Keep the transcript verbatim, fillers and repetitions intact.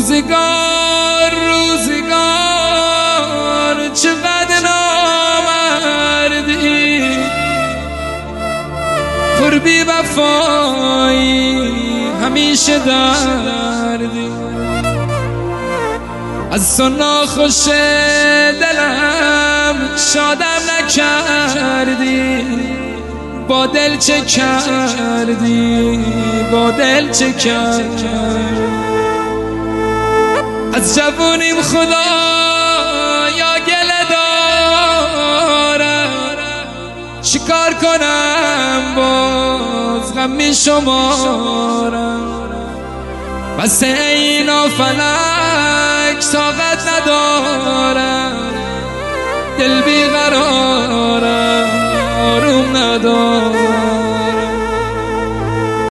روزگار روزگار چقدر نامردی، پر بی وفایی همیشه دردی. از تو ناخوش دلم شادم نکردی، با دل چه کردی، با دل چه کردی. از جوونیم خدا یا گله دارم، چیکار کنم باز غم می شمارم. بس اینا فلک طاقت ندارم، دل بیقرارم آروم ندارم.